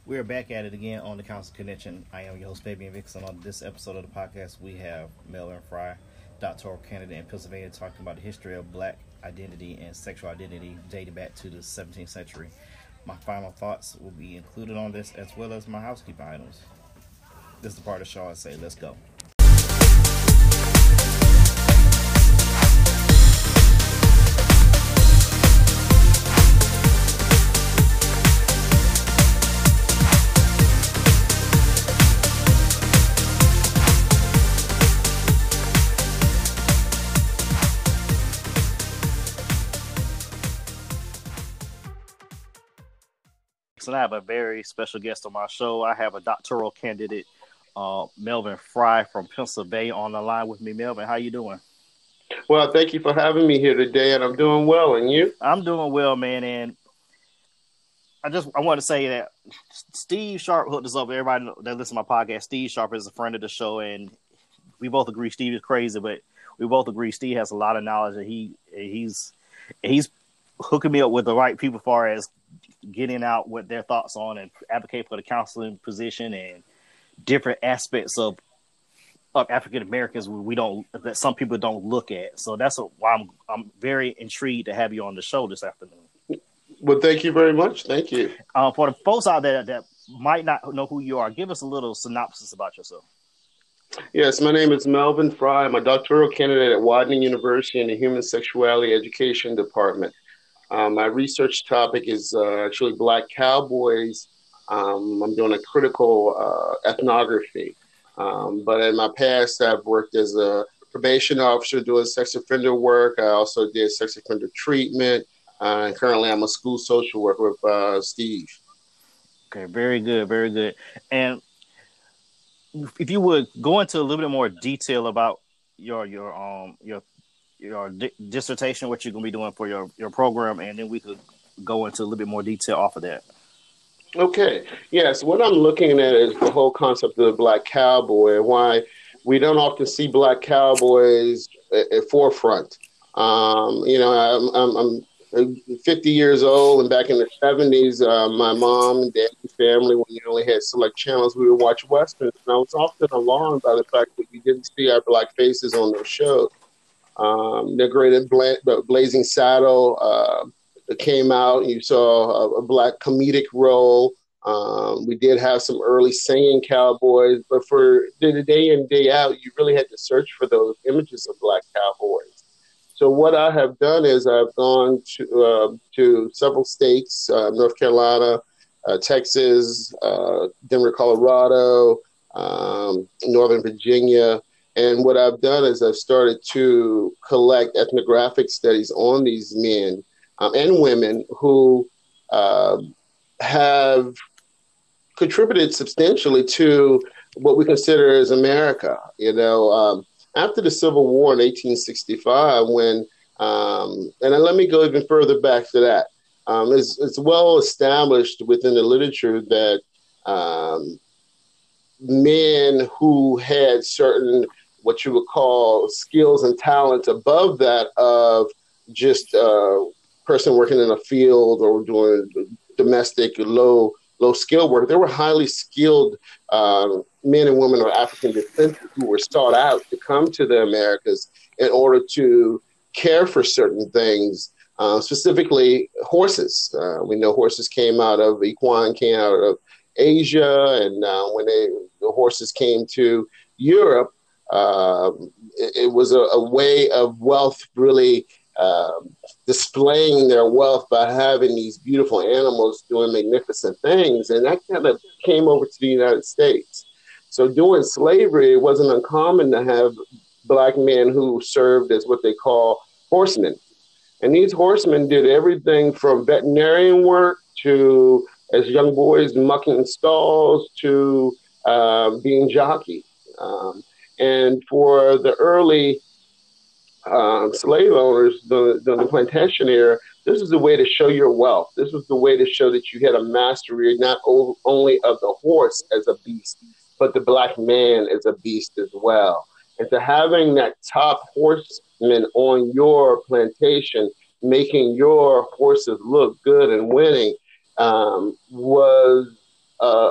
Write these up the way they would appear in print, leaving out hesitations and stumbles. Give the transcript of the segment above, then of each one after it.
We're back at it again on the Council Connection. I am your host, Fabian Vixen. On this episode of the podcast, we have Melvin Fry, doctoral candidate in Pennsylvania, talking about the history of black identity and sexual identity dating back to the 17th century. My final thoughts will be included on this, as well as my housekeeping items. This is the part of the show I say, let's go. And I have a very special guest on my show. I have a doctoral candidate, Melvin Fry from Pennsylvania, on the line with me. Melvin, how you doing? Well, thank you for having me here today, and I'm doing well. And you? I'm doing well, man. And I want to say that Steve Sharp hooked us up. Everybody that listens to my podcast, Steve Sharp is a friend of the show, and we both agree Steve is crazy, but we both agree Steve has a lot of knowledge, and he's hooking me up with the right people as far as getting out what their thoughts on and advocate for the counseling position and different aspects of African Americans that some people don't look at. So that's why I'm very intrigued to have you on the show this afternoon. Well, thank you very much. Thank you. For the folks out there that might not know who you are, give us a little synopsis about yourself. Yes, my name is Melvin Fry. I'm a doctoral candidate at Widening University in the Human Sexuality Education Department. My research topic is actually Black cowboys. I'm doing a critical ethnography. But in my past, I've worked as a probation officer doing sex offender work. I also did sex offender treatment. And currently, I'm a school social worker with Steve. Okay, very good, very good. And if you would go into a little bit more detail about your dissertation, what you're going to be doing for your program, and then we could go into a little bit more detail off of that. Okay. Yes. What I'm looking at is the whole concept of the Black cowboy and why we don't often see Black cowboys at forefront. I'm 50 years old, and back in the 70s, my mom and dad's family, when you only had select channels, we would watch Westerns. And I was often alarmed by the fact that we didn't see our Black faces on those shows. The Great Blazing Saddle that came out. You saw a Black comedic role. We did have some early singing cowboys, but for the day in, day out, you really had to search for those images of Black cowboys. So what I have done is I've gone to several states, North Carolina, Texas, Denver, Colorado, Northern Virginia. And what I've done is I've started to collect ethnographic studies on these men and women who have contributed substantially to what we consider as America. After the Civil War in 1865, when and let me go even further back to that. It's well established within the literature that men who had certain what you would call skills and talents above that of just a person working in a field or doing domestic low skill work. There were highly skilled men and women of African descent who were sought out to come to the Americas in order to care for certain things, specifically horses. We know horses equine came out of Asia, and when the horses came to Europe, it was a way of wealth really displaying their wealth by having these beautiful animals doing magnificent things. And that kind of came over to the United States. So during slavery, it wasn't uncommon to have Black men who served as what they call horsemen. And these horsemen did everything from veterinarian work to, as young boys, mucking stalls to being jockey. And for the early slave owners, the plantation era, this is the way to show your wealth. This was the way to show that you had a mastery not only of the horse as a beast, but the Black man as a beast as well. And to having that top horseman on your plantation, making your horses look good and winning, was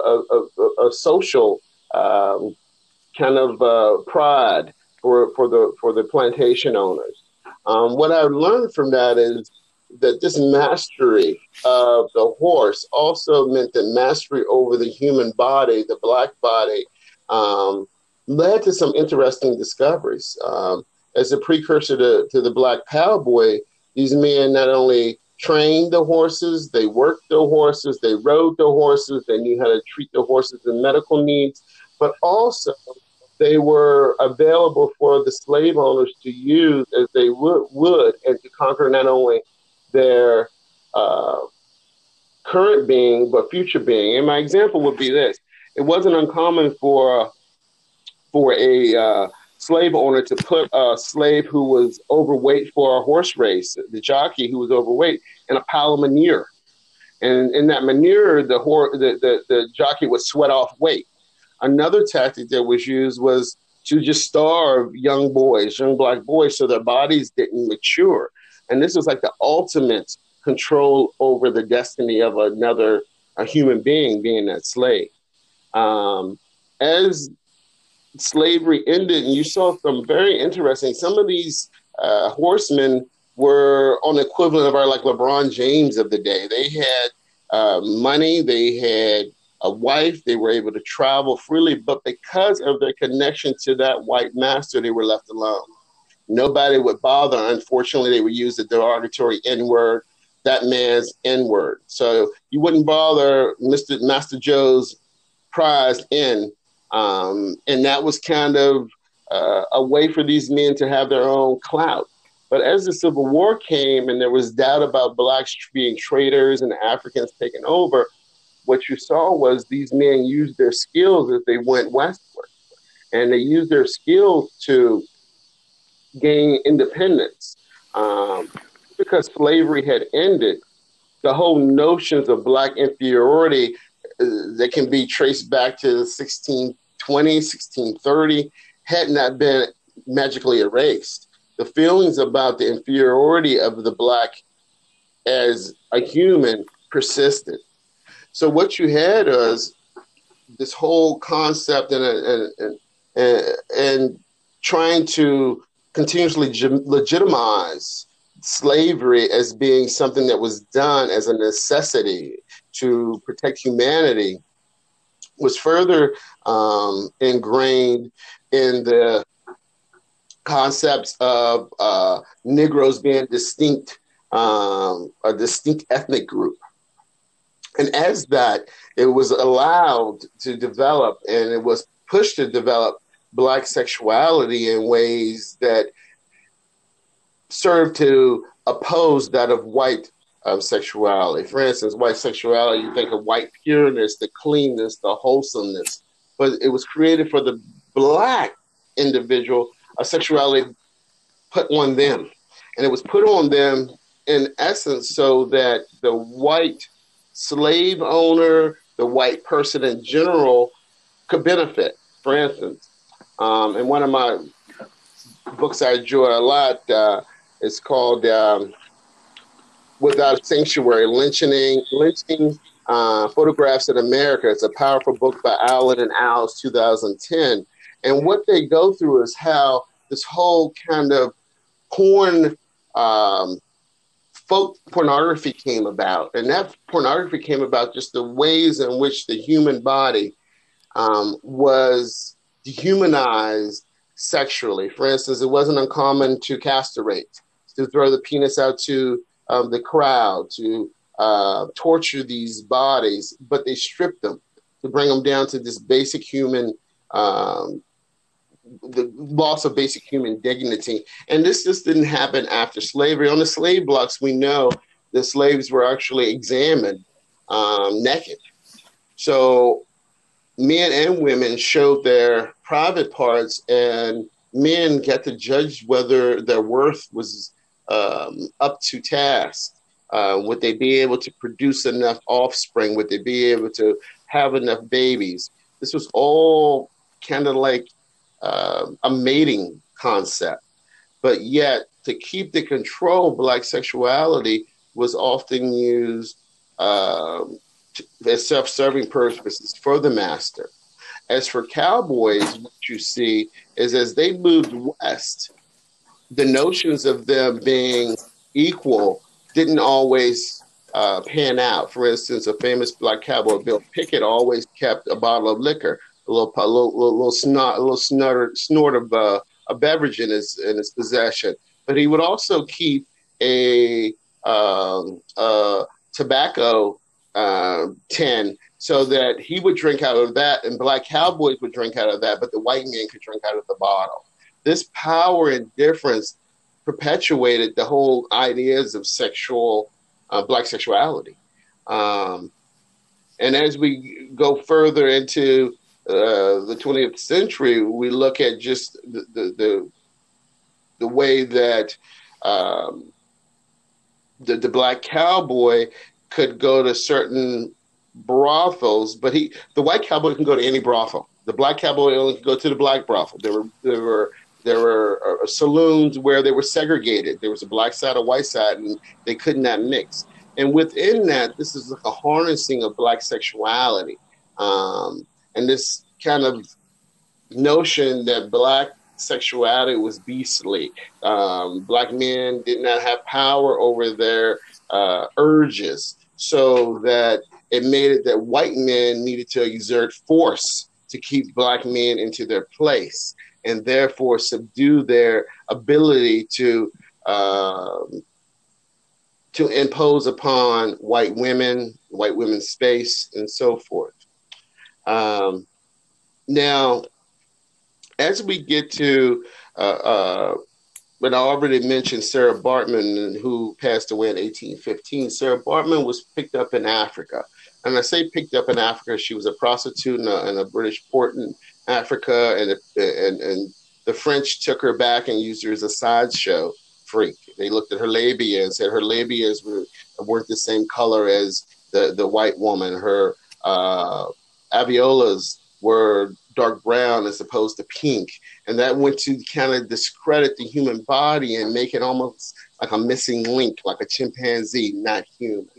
social kind of pride for the plantation owners. What I learned from that is that this mastery of the horse also meant that mastery over the human body, the black body, led to some interesting discoveries. As a precursor to the black cowboy, these men not only trained the horses, they worked the horses, they rode the horses, they knew how to treat the horses and medical needs, but also they were available for the slave owners to use as they would and to conquer not only their current being, but future being. And my example would be this. It wasn't uncommon for a slave owner to put a slave who was overweight for a horse race, the jockey who was overweight, in a pile of manure. And in that manure, the jockey would sweat off weight. Another tactic that was used was to just starve young black boys, so their bodies didn't mature. And this was like the ultimate control over the destiny of a human being that slave. As slavery ended, and you saw some very interesting, some of these horsemen were on the equivalent of our like LeBron James of the day. They had money, they had a wife, they were able to travel freely, but because of their connection to that white master, they were left alone. Nobody would bother. Unfortunately, they would use the derogatory N-word, that man's N-word. So you wouldn't bother Master Joe's prized N. And that was kind of a way for these men to have their own clout. But as the Civil War came and there was doubt about blacks being traitors and Africans taking over, what you saw was these men used their skills as they went westward. And they used their skills to gain independence. Because slavery had ended, the whole notions of black inferiority that can be traced back to 1620, 1630 had not been magically erased. The feelings about the inferiority of the black as a human persisted. So what you had was this whole concept and trying to continuously legitimize slavery as being something that was done as a necessity to protect humanity was further ingrained in the concepts of Negroes being a distinct ethnic group. And as that, it was allowed to develop and it was pushed to develop black sexuality in ways that served to oppose that of white sexuality. For instance, white sexuality, you think of white pureness, the cleanness, the wholesomeness, but it was created for the black individual, a sexuality put on them. And it was put on them in essence so that the white slave owner, the white person in general could benefit. For instance, in one of my books I enjoy a lot, it's called Without a Sanctuary, Lynching Photographs in America. It's a powerful book by Allen and Owls, 2010. And what they go through is how this whole kind of folk pornography came about. And that pornography came about just the ways in which the human body was dehumanized sexually. For instance, it wasn't uncommon to castrate, to throw the penis out to the crowd, to torture these bodies, but they stripped them to bring them down to this basic human, the loss of basic human dignity. And this just didn't happen after slavery. On the slave blocks, we know the slaves were actually examined naked. So men and women showed their private parts, and men got to judge whether their worth was up to task. Would they be able to produce enough offspring? Would they be able to have enough babies? This was all kind of like a mating concept. But yet, to keep the control, black sexuality was often used as self-serving purposes for the master. As for cowboys, what you see is as they moved west, the notions of them being equal didn't always pan out. For instance, a famous black cowboy, Bill Pickett, always kept a bottle of liquor, a little snort of a beverage in his possession. But he would also keep a, tobacco tin so that he would drink out of that, and black cowboys would drink out of that, but the white man could drink out of the bottle. This power and difference perpetuated the whole ideas of black sexuality. Um, and as we go further into the 20th century, we look at just the way that um, the black cowboy could go to certain brothels, but the white cowboy can go to any brothel. The black cowboy only could go to the black brothel. There were saloons where they were segregated. There was a black side, a white side, and they could not mix. And within that, this is like a harnessing of black sexuality, and this kind of notion that black sexuality was beastly. Black men did not have power over their urges, so that it made it that white men needed to exert force to keep black men into their place, and therefore subdue their ability to impose upon white women's space, and so forth. Now, as we get to but I already mentioned Sarah Bartman, who passed away in 1815. Sarah Bartman was picked up in Africa. And I say picked up in Africa, she was a prostitute in a British port in Africa, and the French took her back and used her as a sideshow freak. They looked at her labia and said her labias weren't the same color as the white woman. Her alveolus were dark brown as opposed to pink. And that went to kind of discredit the human body and make it almost like a missing link, like a chimpanzee, not human.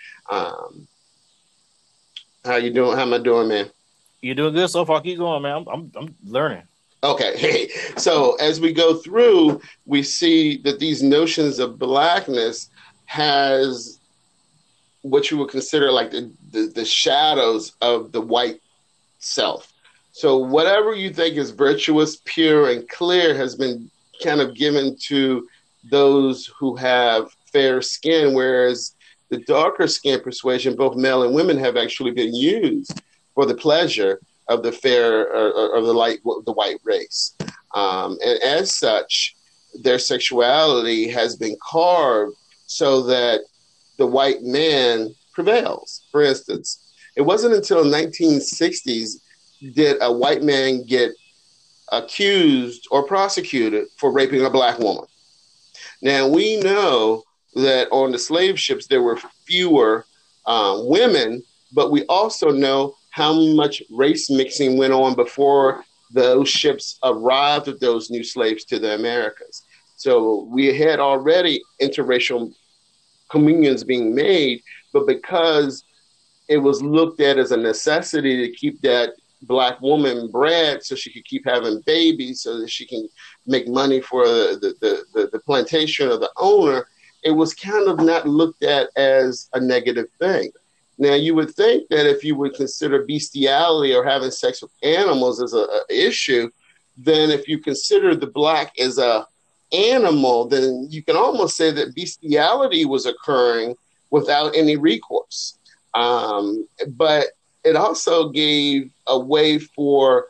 How you doing? How am I doing, man? You're doing good so far. Keep going, man. I'm learning. Okay. So as we go through, we see that these notions of blackness has what you would consider like the shadows of the white self. So whatever you think is virtuous, pure, and clear has been kind of given to those who have fair skin, whereas the darker skin persuasion, both male and women, have actually been used for the pleasure of the the white race. And as such, their sexuality has been carved so that the white man prevails. For instance, it wasn't until the 1960s did a white man get accused or prosecuted for raping a black woman. Now, we know that on the slave ships there were fewer women, but we also know how much race mixing went on before those ships arrived with those new slaves to the Americas. So we had already interracial communions being made, but because it was looked at as a necessity to keep that black woman bred so she could keep having babies so that she can make money for the plantation or the owner, it was kind of not looked at as a negative thing. Now, you would think that if you would consider bestiality or having sex with animals as an issue, then if you consider the black as a animal, then you can almost say that bestiality was occurring without any recourse. But it also gave a way for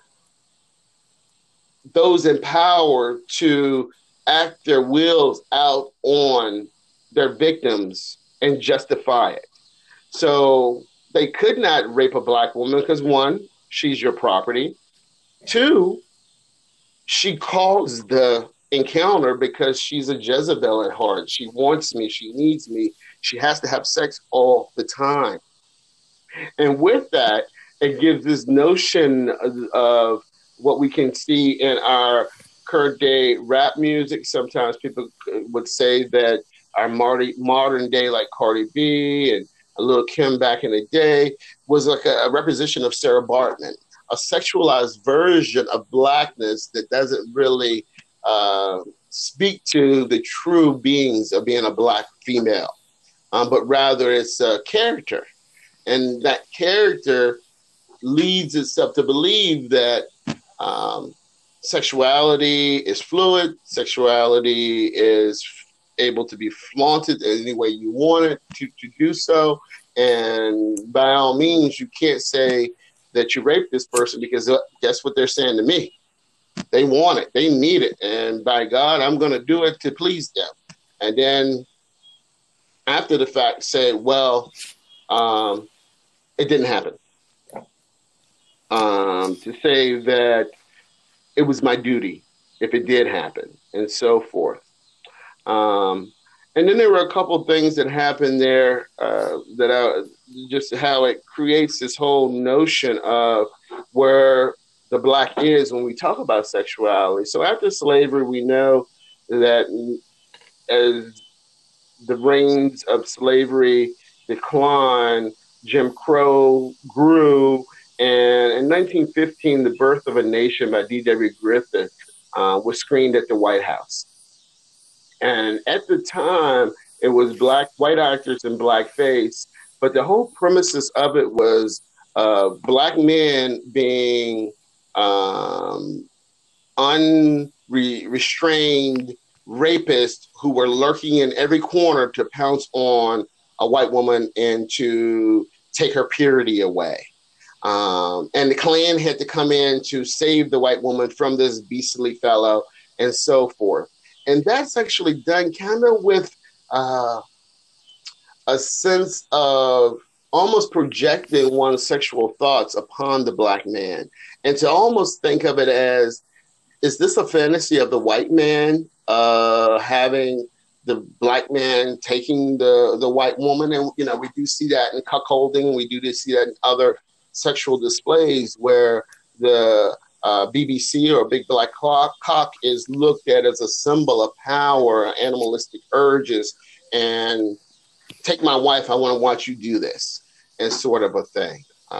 those in power to act their wills out on their victims and justify it. So they could not rape a black woman because, one, she's your property. Two, she caused the encounter because she's a Jezebel at heart. She wants me. She needs me. She has to have sex all the time. And with that, it gives this notion of what we can see in our current day rap music. Sometimes people would say that our modern day, like Cardi B and a Lil' Kim back in the day, was like a representation of Sarah Bartman. a sexualized version of blackness that doesn't really speak to the true beings of being a black female, but rather it's a character. And that character leads itself to believe that sexuality is fluid, sexuality is able to be flaunted any way you want it to do so. And by all means, you can't say that you raped this person, because guess what they're saying to me? They want it. They need it. And by God, I'm going to do it to please them. And then after the fact, say, well, it didn't happen. To say that it was my duty if it did happen, and so forth. And then there were a couple of things that happened there just how it creates this whole notion of where the black is when we talk about sexuality. So after slavery, we know that as the reigns of slavery declined, Jim Crow grew, and in 1915, The Birth of a Nation by D.W. Griffith was screened at the White House. And at the time, it was white actors in blackface, but the whole premises of it was black men being unrestrained rapists who were lurking in every corner to pounce on a white woman and to take her purity away. And the Klan had to come in to save the white woman from this beastly fellow and so forth. And that's actually done kind of with a sense of almost projecting one's sexual thoughts upon the black man, and to almost think of it as, is this a fantasy of the white man having the black man taking the white woman? And, we do see that in cuckolding. We do see that in other sexual displays where the BBC or Big Black Cock is looked at as a symbol of power, animalistic urges, and take my wife, I want to watch you do this, and sort of a thing.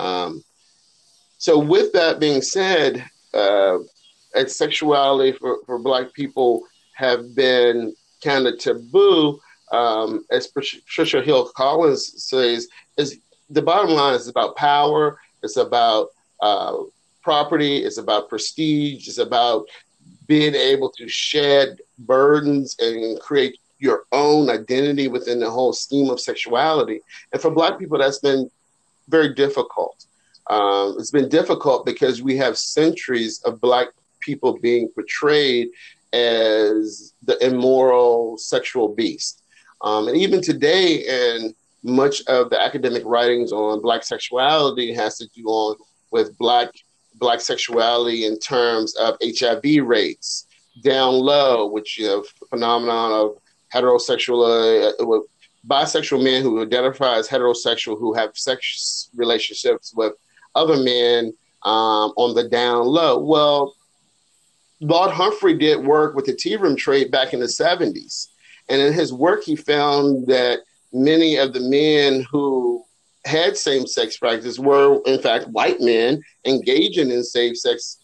So with that being said, sexuality for black people have been kind of taboo. As Patricia Hill Collins says, is the bottom line is about power. It's about property. It's about prestige. It's about being able to shed burdens and create your own identity within the whole scheme of sexuality. And for black people, that's been very difficult. It's been difficult because we have centuries of black people being portrayed as the immoral sexual beast. And even today, and much of the academic writings on black sexuality has to do with black sexuality in terms of HIV rates, down low, which phenomenon of heterosexual, bisexual men who identify as heterosexual who have sex relationships with other men on the down low. Well, Lord Humphrey did work with the tea room trade back in the 70s. And in his work, he found that many of the men who had same-sex practice were, in fact, white men engaging in same-sex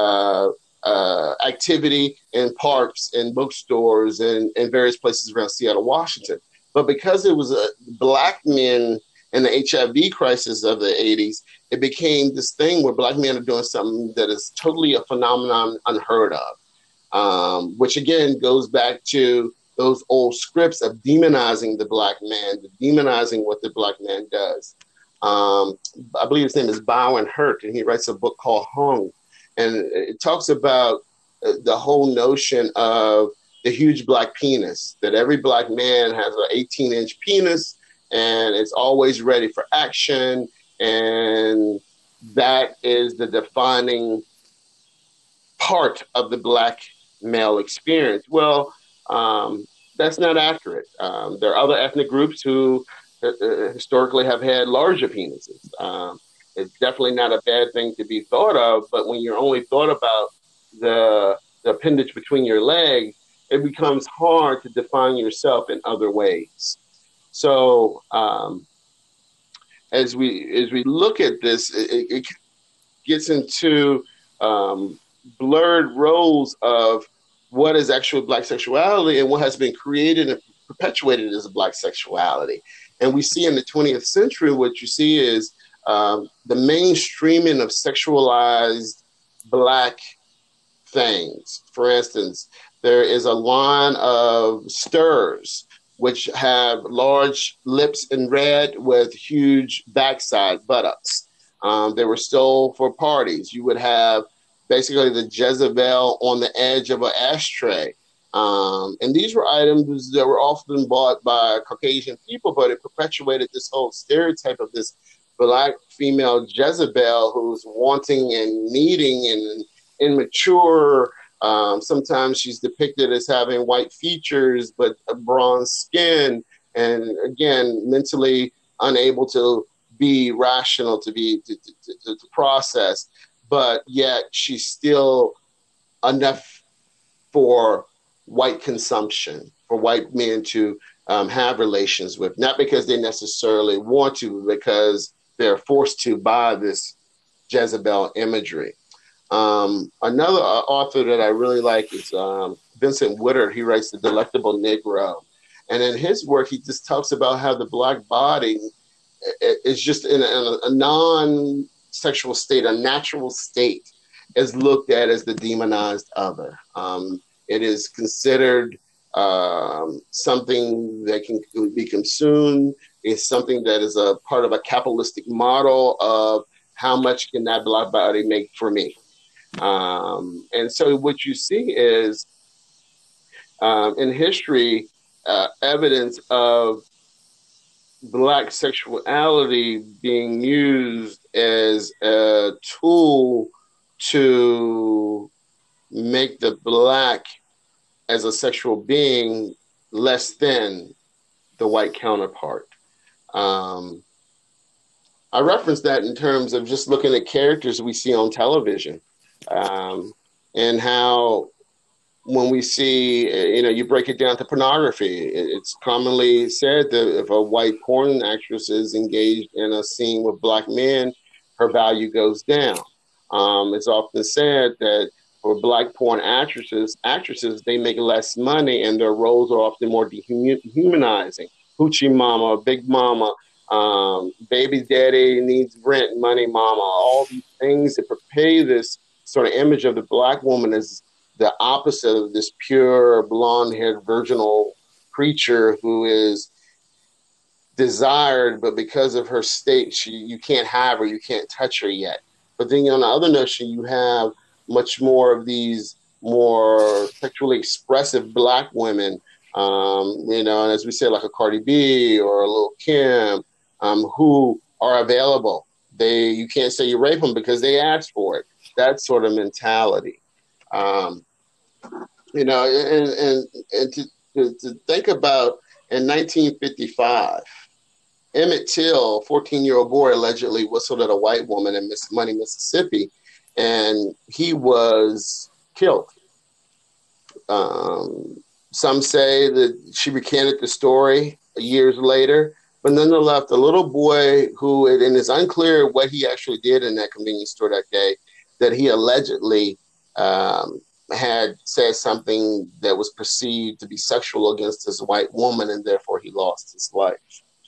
activity in parks and bookstores and various places around Seattle, Washington. But because it was black men in the HIV crisis of the 80s, it became this thing where black men are doing something that is totally a phenomenon unheard of, which again goes back to those old scripts of demonizing the black man, demonizing what the black man does. I believe his name is Bowen Hurt, and he writes a book called Hung. And it talks about the whole notion of the huge black penis, that every black man has an 18-inch penis and it's always ready for action. And that is the defining part of the black male experience. Well, that's not accurate. There are other ethnic groups who historically have had larger penises. It's definitely not a bad thing to be thought of, but when you're only thought about the appendage between your legs, it becomes hard to define yourself in other ways. So as we look at this, gets into blurred roles of what is actual Black sexuality and what has been created and perpetuated as a Black sexuality. And we see in the 20th century, what you see is the mainstreaming of sexualized Black things. For instance, there is a line of stirs which have large lips in red with huge backside buttocks. They were stole for parties. You would have basically the Jezebel on the edge of an ashtray. And these were items that were often bought by Caucasian people, but it perpetuated this whole stereotype of this Black female Jezebel who's wanting and needing and immature. Sometimes she's depicted as having white features, but a bronze skin, and again, mentally unable to be rational, to process, but yet she's still enough for white consumption, for white men to have relations with, not because they necessarily want to, but because they're forced to by this Jezebel imagery. Another author that I really like is Vincent Woodard. He writes The Delectable Negro. And in his work, he just talks about how the Black body is just in a non-sexual state, a natural state, is looked at as the demonized other. It is considered something that can be consumed. It's something that is a part of a capitalistic model of how much can that Black body make for me. And so what you see is in history, evidence of Black sexuality being used as a tool to make the Black as a sexual being less than the white counterpart. I reference that in terms of just looking at characters we see on television, and how when we see, you break it down to pornography, it's commonly said that if a white porn actress is engaged in a scene with Black men, her value goes down. It's often said that for Black porn actresses, they make less money and their roles are often more dehumanizing. Hoochie mama, big mama, baby daddy needs rent, money mama, all these things that portray this sort of image of the Black woman as the opposite of this pure, blonde-haired, virginal creature who is desired, but because of her state, you can't have her, you can't touch her yet. But then on the other notion, you have much more of these more sexually expressive Black women, and as we said, like a Cardi B or a Lil' Kim, who are available. You can't say you rape them because they asked for it. That sort of mentality. And to think about in 1955, Emmett Till, 14-year-old boy, allegedly whistled at a white woman in Money, Mississippi, and he was killed. Some say that she recanted the story years later, but nonetheless, the little boy who, and it's unclear what he actually did in that convenience store that day, that he allegedly had said something that was perceived to be sexual against this white woman, and therefore he lost his life.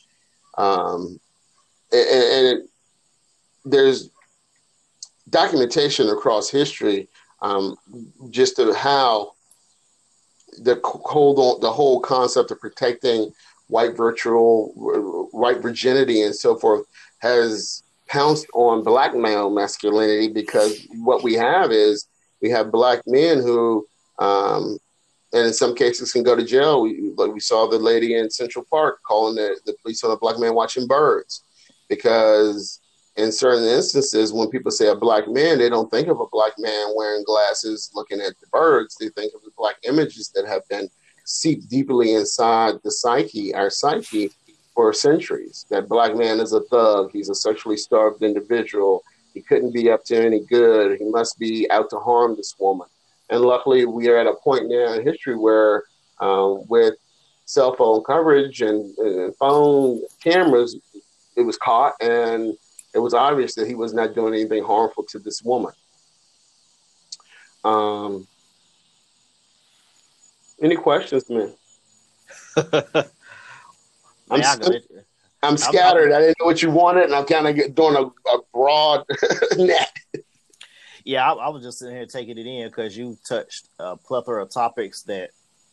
There's documentation across history just of how the whole concept of protecting white virginity and so forth has pounced on Black male masculinity, because what we have Black men who, and in some cases can go to jail. We saw the lady in Central Park calling the police on a Black man watching birds, because in certain instances, when people say a Black man, they don't think of a Black man wearing glasses looking at the birds. They think of the Black images that have been seeped deeply inside our psyche for centuries. That Black man is a thug. He's a sexually starved individual. He couldn't be up to any good. He must be out to harm this woman. And luckily, we are at a point now in history where with cell phone coverage and phone cameras, it was caught and it was obvious that he was not doing anything harmful to this woman. Any questions, man? I'm scattered. I didn't know what you wanted, and I'm kind of doing a broad net. Yeah, I was just sitting here taking it in because you touched a plethora of topics that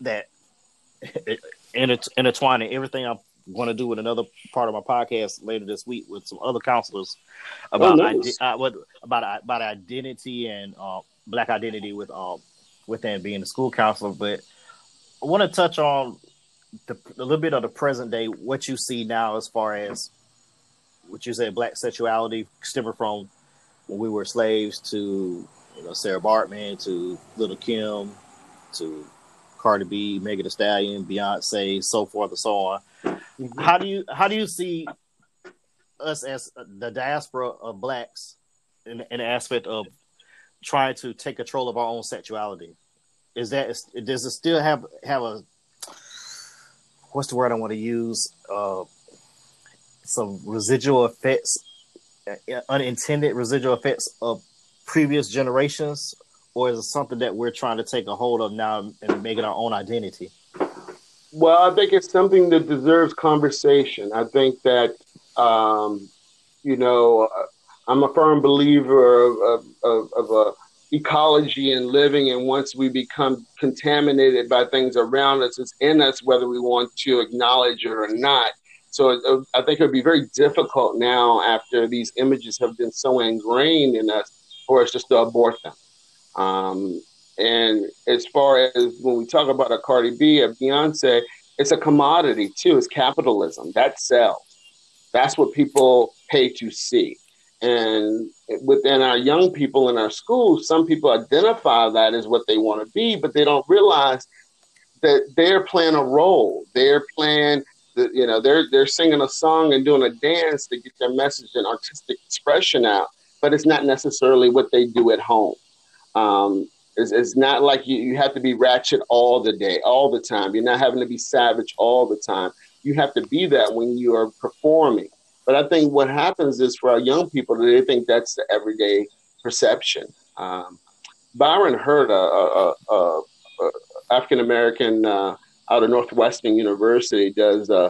intertwining everything I'm going to do with another part of my podcast later this week with some other counselors about about identity and Black identity within being a school counselor. But I want to touch on a little bit of the present day, what you see now as far as what you said, Black sexuality stemming from when we were slaves to Sarah Bartman, to Little Kim, to Cardi B, Megan Thee Stallion, Beyonce, so forth and so on. Mm-hmm. How do you see us as the diaspora of Blacks in the aspect of trying to take control of our own sexuality? Does it still have a, what's the word I want to use? Some residual effects, unintended residual effects of previous generations, or is it something that we're trying to take a hold of now and make it our own identity? Well, I think it's something that deserves conversation. I think that, I'm a firm believer of ecology and living, and once we become contaminated by things around us, it's in us whether we want to acknowledge it or not. So I think it would be very difficult now, after these images have been so ingrained in us, for us just to abort them. And as far as when we talk about a Cardi B, a Beyonce, it's a commodity too. It's capitalism. That sells. That's what people pay to see. And within our young people in our schools, some people identify that as what they want to be, but they don't realize that they're playing a role. They're playing, they're singing a song and doing a dance to get their message and artistic expression out, but it's not necessarily what they do at home. It's not like you have to be ratchet all the time. You're not having to be savage all the time. You have to be that when you are performing. But I think what happens is, for our young people, they think that's the everyday perception. Byron Hurt, a African American out of Northwestern University, does a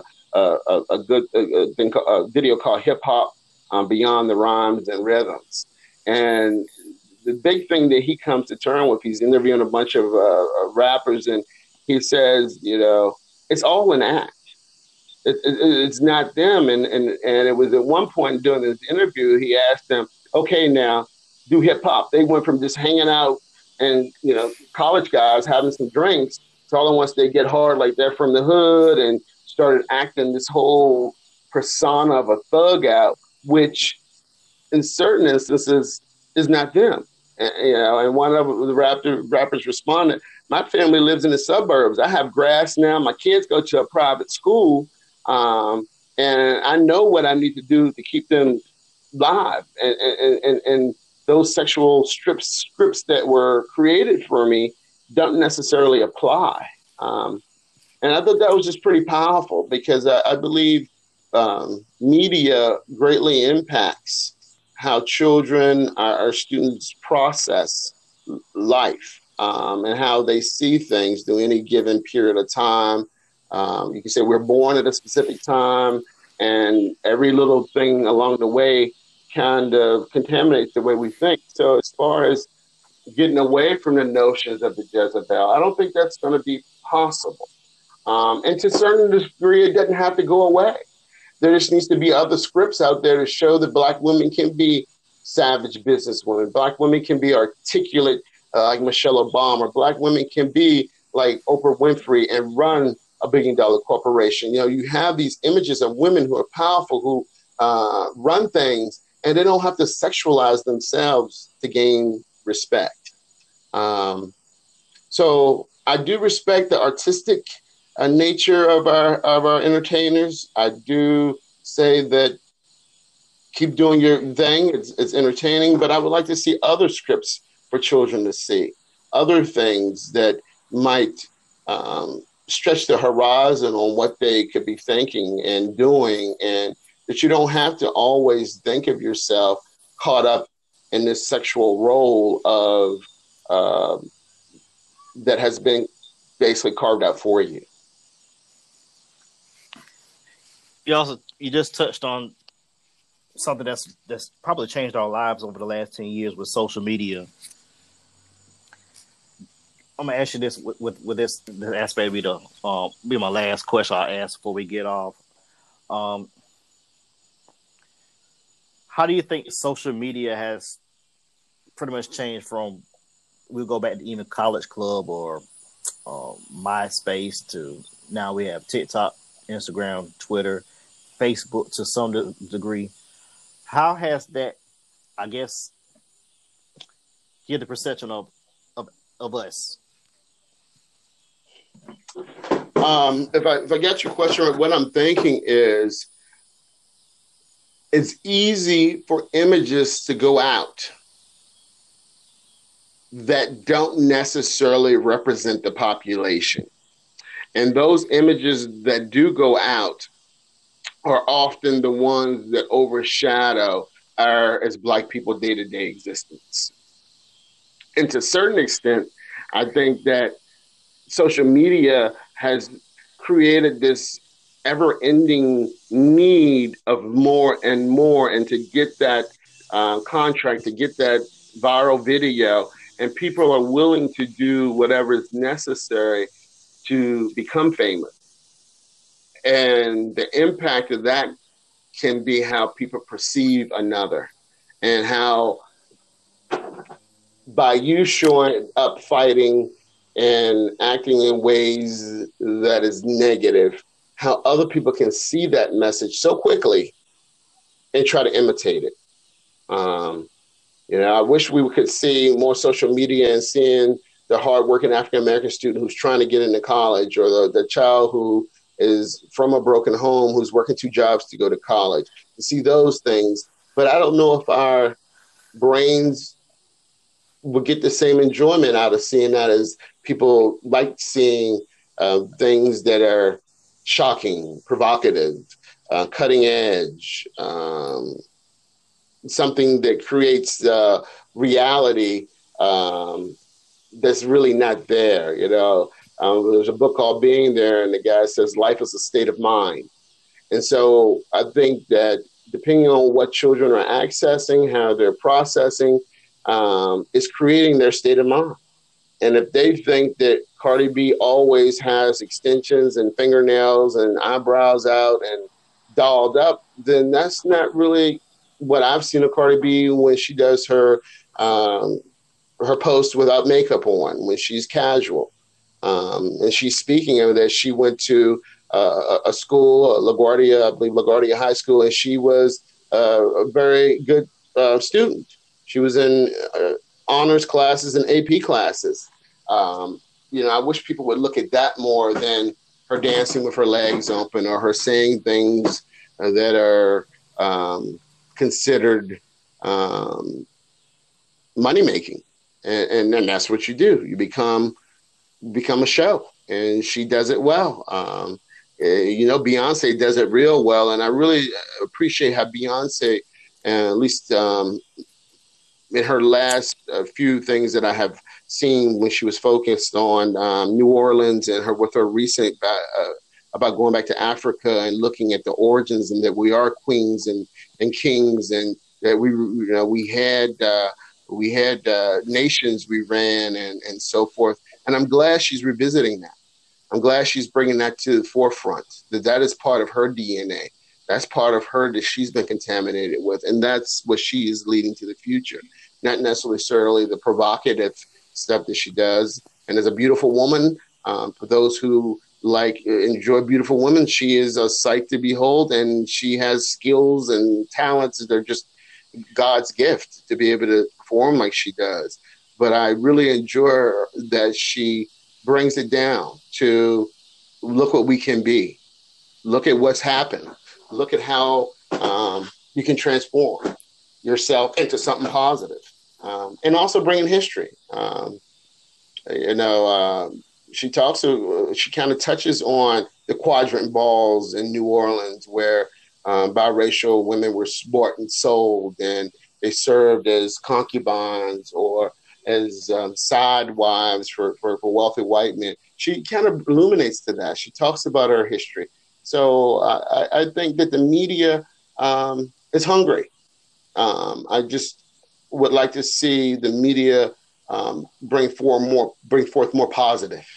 video called Hip Hop Beyond the Rhymes and Rhythms. And the big thing that he comes to terms with, he's interviewing a bunch of rappers, and he says, it's all an act. It's not them. And it was at one point during this interview, he asked them, okay, now do hip hop. They went from just hanging out and, college guys having some drinks to all at once they get hard, like they're from the hood, and started acting this whole persona of a thug out, which in certain instances is not them. And one of the rappers responded, my family lives in the suburbs. I have grass now. My kids go to a private school. And I know what I need to do to keep them live. And those sexual scripts that were created for me don't necessarily apply. And I thought that was just pretty powerful, because I believe media greatly impacts how children, our students, process life, and how they see things through any given period of time. You can say we're born at a specific time, and every little thing along the way kind of contaminates the way we think. So as far as getting away from the notions of the Jezebel, I don't think that's going to be possible. And to a certain degree, it doesn't have to go away. There just needs to be other scripts out there to show that Black women can be savage businesswomen. Black women can be articulate like Michelle Obama. Black women can be like Oprah Winfrey and run a $1 billion corporation. You have these images of women who are powerful, who run things, and they don't have to sexualize themselves to gain respect. So I do respect the artistic nature of our entertainers. I do say that keep doing your thing. It's entertaining, but I would like to see other scripts for children to see, other things that might stretch the horizon on what they could be thinking and doing, and that you don't have to always think of yourself caught up in this sexual role of that has been basically carved out for you. You just touched on something that's probably changed our lives over the last 10 years with social media. I'm gonna ask you this with this aspect be my last question I'll ask before we get off. How do you think social media has pretty much changed from, we'll go back to even College Club or MySpace, to now we have TikTok, Instagram, Twitter, Facebook to some degree. How has that, I guess, give the perception of us? If I get your question right, what I'm thinking is it's easy for images to go out that don't necessarily represent the population. And those images that do go out are often the ones that overshadow our, as Black people, day-to-day existence. And to a certain extent, I think that social media has created this ever-ending need of more and more, and to get that contract, to get that viral video, and people are willing to do whatever is necessary to become famous. And the impact of that can be how people perceive another, and how by you showing up fighting and acting in ways that is negative, how other people can see that message so quickly and try to imitate it. I wish we could see more social media and seeing the hardworking African-American student who's trying to get into college, or the child who is from a broken home who's working 2 jobs to go to college, to see those things. But I don't know if our brains would get the same enjoyment out of seeing that as people like seeing things that are shocking, provocative, cutting edge, something that creates reality that's really not there. There's a book called Being There, and the guy says life is a state of mind. And so I think that depending on what children are accessing, how they're processing, is creating their state of mind. And if they think that Cardi B always has extensions and fingernails and eyebrows out and dolled up, then that's not really what I've seen of Cardi B when she does her post without makeup on, when she's casual. And she's speaking of that. She went to a school, LaGuardia, I believe LaGuardia High School, and she was a very good student. She was in honors classes and AP classes. I wish people would look at that more than her dancing with her legs open, or her saying things that are considered money making. And then that's what you do. You become a show, and she does it well. Beyonce does it real well, and I really appreciate how Beyonce, at least in her last few things that I have seen when she was focused on New Orleans, and with her recent about going back to Africa and looking at the origins, and that we are queens and kings, and that we had nations we ran, and so forth. And I'm glad she's revisiting that. I'm glad she's bringing that to the forefront, that is part of her DNA. That's part of her that she's been contaminated with. And that's what she is leading to the future, not necessarily the provocative stuff that she does. And as a beautiful woman, for those who enjoy beautiful women, she is a sight to behold, and she has skills and talents that are just God's gift to be able to perform like she does. But I really enjoy that she brings it down to look what we can be. Look at what's happened. Look at how you can transform yourself into something positive. And also bring in history. She kind of touches on the quadrant balls in New Orleans, where biracial women were bought and sold, and they served as concubines or as side wives for wealthy white men. She kind of illuminates to that. She talks about her history. So I think that the media is hungry. I just would like to see the media bring forth more positive,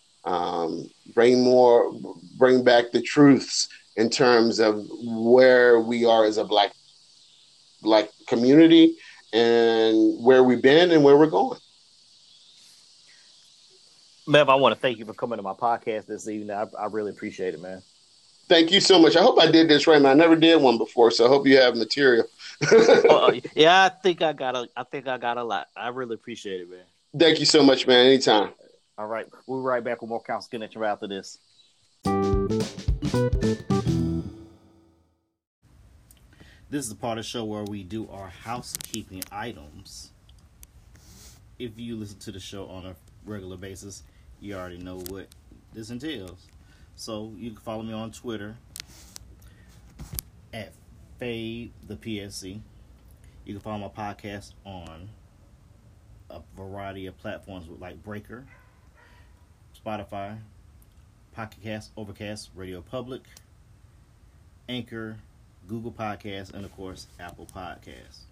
bring back the truths in terms of where we are as a black community and where we've been and where we're going. Mev, I want to thank you for coming to my podcast this evening. I really appreciate it, man. Thank you so much. I hope I did this right, man. I never did one before, so I hope you have material. Yeah, I think I got a lot. I really appreciate it, man. Thank you so much, man. Anytime. All right. We'll be right back with more Council Connection right after this. This is the part of the show where we do our housekeeping items. If you listen to the show on a regular basis, you already know what this entails. So you can follow me on Twitter at Fade the PSC. You can follow my podcast on a variety of platforms like Breaker, Spotify, Pocket Cast, Overcast, Radio Public, Anchor, Google Podcasts, and of course Apple Podcasts.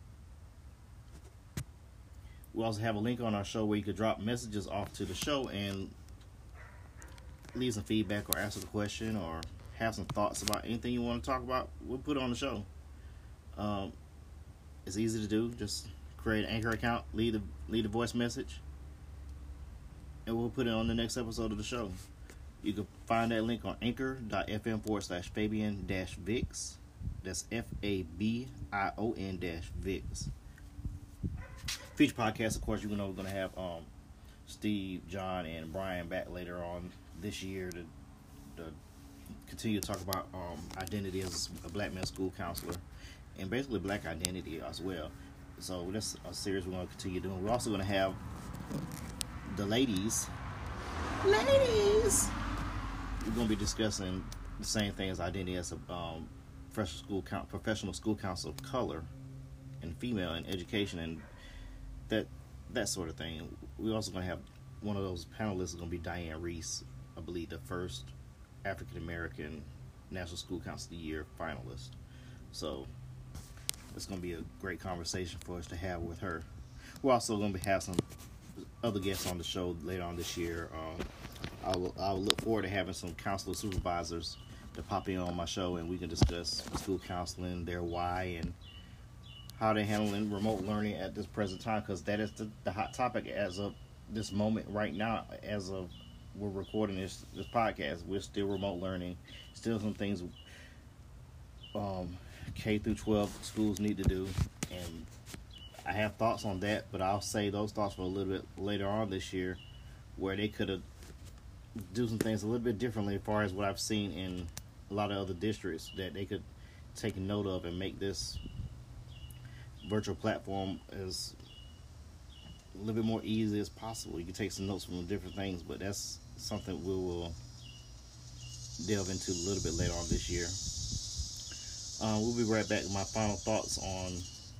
We also have a link on our show where you could drop messages off to the show and leave some feedback or ask a question or have some thoughts about anything you want to talk about. We'll put it on the show. It's easy to do. Just create an Anchor account, leave a voice message, and we'll put it on the next episode of the show. You can find that link on anchor.fm/Fabian-Vix. That's FABION-Vix. Future podcasts, of course, you know we're going to have Steve, John, and Brian back later on this year to continue to talk about identity as a black male school counselor and basically black identity as well. So that's a series we're going to continue doing. We're also going to have the ladies. We're going to be discussing the same thing as identity as a professional school counselor of color and female in education and that sort of thing. We're also going to have one of those panelists is going to be Diane Reese, I believe the first African American National School Council of the Year finalist. So it's going to be a great conversation for us to have with her. We're also going to have some other guests on the show later on this year. I'll look forward to having some counselor supervisors to pop in on my show, and we can discuss school counseling, their why, and how they're handling remote learning at this present time, because that is the hot topic as of this moment right now. As of we're recording this podcast, we're still remote learning, still some things K through 12 schools need to do, and I have thoughts on that, but I'll say those thoughts for a little bit later on this year, where they could have do some things a little bit differently as far as what I've seen in a lot of other districts that they could take note of and make this virtual platform as a little bit more easy as possible. You can take some notes from different things, but that's something we will delve into a little bit later on this year. We'll be right back with my final thoughts on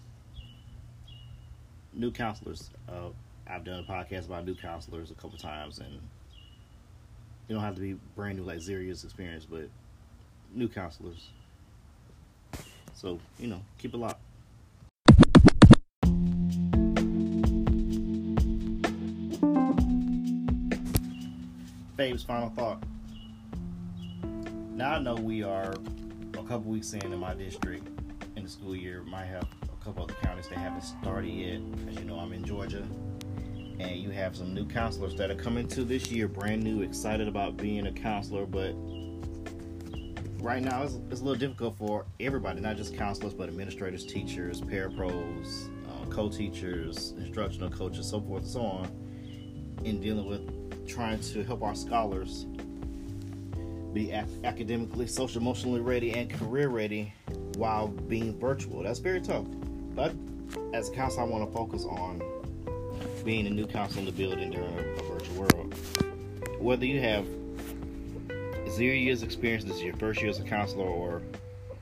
new counselors. I've done a podcast about new counselors a couple times, and you don't have to be brand new like 0 years experience, but new counselors. So, keep it locked. Fabe's final thought. Now I know we are a couple weeks in my district in the school year. Might have a couple other counties that haven't started yet. As you know, I'm in Georgia. And you have some new counselors that are coming to this year brand new, excited about being a counselor. But right now it's a little difficult for everybody, not just counselors, but administrators, teachers, parapros, co-teachers, instructional coaches, so forth and so on, in dealing with trying to help our scholars be academically, social, emotionally ready, and career ready while being virtual. That's very tough. But as a counselor, I want to focus on being a new counselor in the building during a virtual world. Whether you have 0 years experience, this is your first year as a counselor, or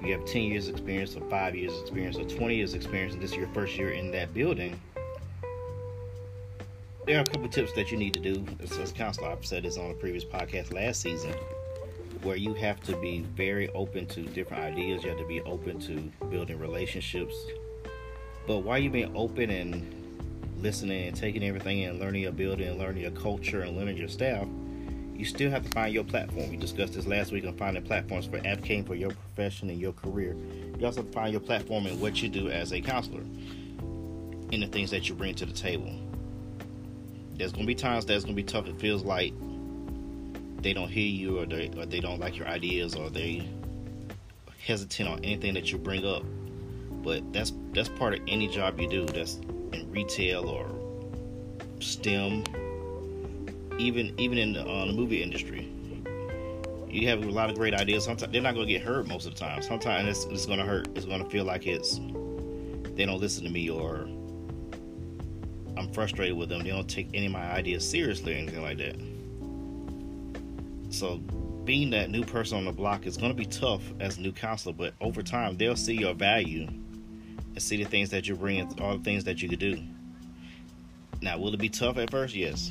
you have 10 years experience or 5 years experience or 20 years experience, and this is your first year in that building, there are a couple of tips that you need to do as a counselor. I've said this on a previous podcast last season, where you have to be very open to different ideas. You have to be open to building relationships. But while you're being open and listening and taking everything in, learning your building and learning your culture and learning your staff, you still have to find your platform. We discussed this last week on finding platforms for advocating for your profession and your career. You also have to find your platform in what you do as a counselor and the things that you bring to the table. There's going to be times that's going to be tough. It feels like they don't hear you, or they don't like your ideas, or they hesitant on anything that you bring up. But that's part of any job you do. That's in retail or STEM, even in the movie industry. You have a lot of great ideas. Sometimes they're not going to get heard most of the time. Sometimes it's going to hurt. It's going to feel like they don't listen to me, or I'm frustrated with them. They don't take any of my ideas seriously or anything like that. So being that new person on the block is going to be tough as a new counselor, but over time they'll see your value and see the things that you bring and all the things that you could do. Now, will it be tough at first? Yes.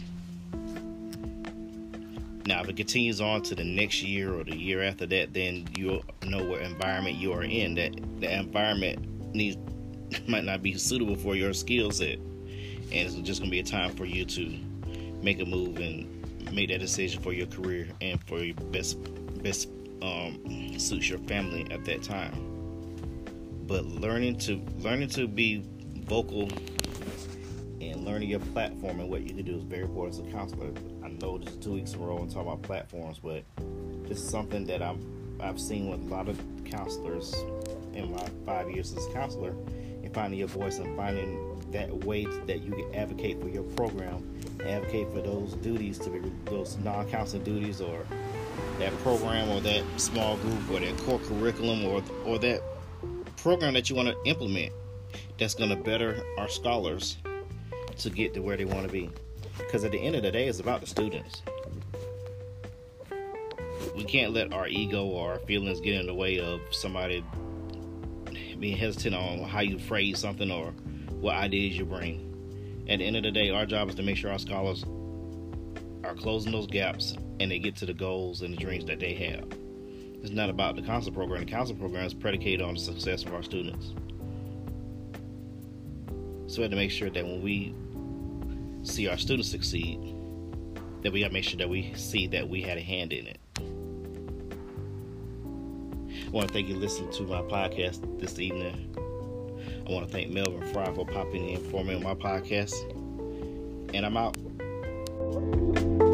Now, if it continues on to the next year or the year after that, then you'll know what environment you are in. That the environment might not be suitable for your skill set. And it's just going to be a time for you to make a move and make that decision for your career and for your best suits your family at that time. But learning to be vocal and learning your platform and what you can do is very important as a counselor. I know this is 2 weeks in a row and talking about platforms, but this is something that I've seen with a lot of counselors in my 5 years as a counselor, and finding your voice and finding that way that you can advocate for your program, advocate for those duties, to be those non-counseling duties, or that program, or that small group, or that core curriculum, or that program that you want to implement that's going to better our scholars to get to where they want to be. Because at the end of the day, it's about the students. We can't let our ego or our feelings get in the way of somebody being hesitant on how you phrase something or what ideas you bring. At the end of the day, our job is to make sure our scholars are closing those gaps and they get to the goals and the dreams that they have. It's not about the counseling program. The counseling program is predicated on the success of our students. So we have to make sure that when we see our students succeed, that we got to make sure that we see that we had a hand in it. I want to thank you for listening to my podcast this evening. I want to thank Melvin Fry for popping in for me on my podcast. And I'm out.